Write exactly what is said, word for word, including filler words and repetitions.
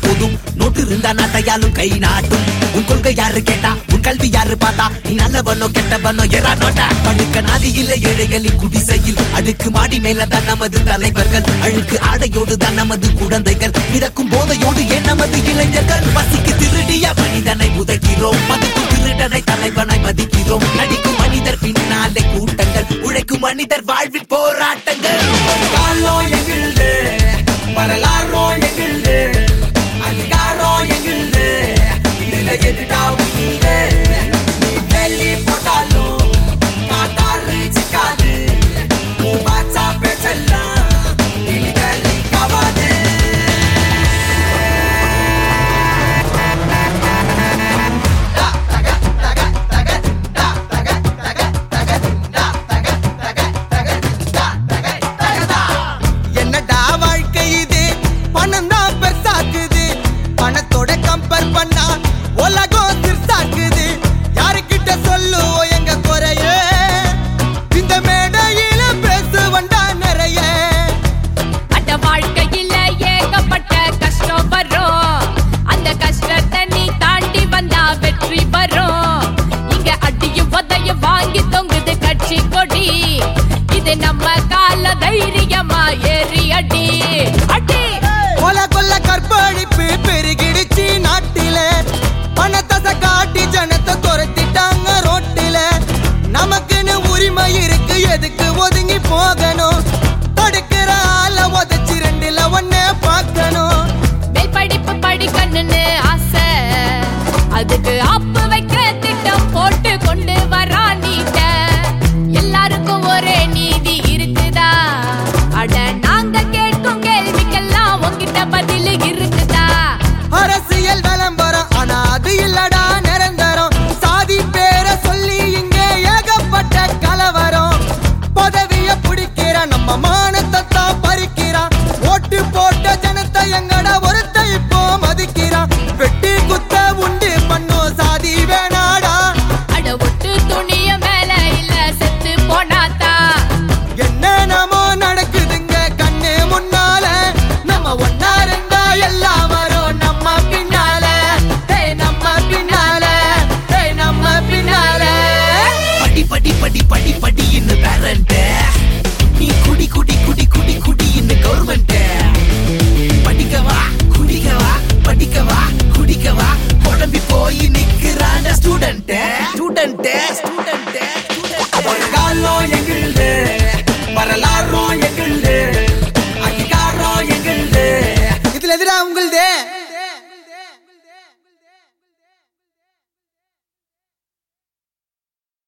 போதும் நோட்டு இருந்தா நாட்டையாலும் கை நாட்டும் உன் கொள்கை யாரு கேட்டா உன் கல்வி யாரு பார்த்தா நீ நல்லவனோ கெட்டவனோ எறா நோட்டா படுக்க நாதி இல்ல ஏழைகளின் குடிசையில் அடுக்கு மாடி மேலதான் நமது தலைவர்கள் அழுக்கு ஆடையோடு தான் நமது குழந்தைகள் மிதக்கும் போதையோடு ஏன் நமது இளைஞர்கள் பசிக்கு திருடிய மனிதனை உதைக்கிறோம் மதுக்கு திருடனை தலைவனை மதிக்கிறோம் நடிக்கும் மனிதர் பின்னாலே கூட்டங்கள் உழைக்கும் மனிதர் வாழ்வில் போராட்டங்கள் வரலாறோ எங்கில்து அதிகாரோ எங்கில்து இதுல எதுடா உண்டு நீ வெள்ளி போட்டாலும் காட்டாரு சிக்காது நீ பாச்சா பேச்செல்லாம் நீ வெள்ளி கவாது நம்ம கால தைரியமா ஏறி அடி அடி கொல கொல்ல கற்பழிப்பு பெருகிடுச்சு நாட்டில பணத்தை காட்டி ஜனத்தை துரத்திட்டாங்க ரோட்டில நமக்குன்னு உரிமை இருக்கு எதுக்கு ஒதுங்கி போகணும் தடுக்கிற ஆள உதச்சி ரெண்டுல ஒன்னே பார்க்கணும் மேல் படிப்பு படிக்கணும்னு ஆசை அதுக்கு